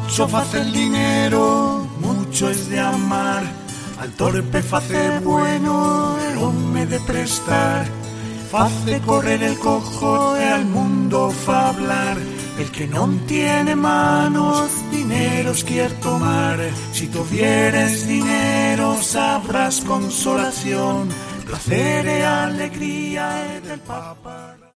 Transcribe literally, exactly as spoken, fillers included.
mucho face el dinero, mucho es de amar. Al torpe face bueno, el home de prestar. Face correr el cojo e al mundo fa hablar. El que non tiene manos, dineros quiere tomar. Si tuvieres dinero, sabrás consolación, placer e alegría e del Papa.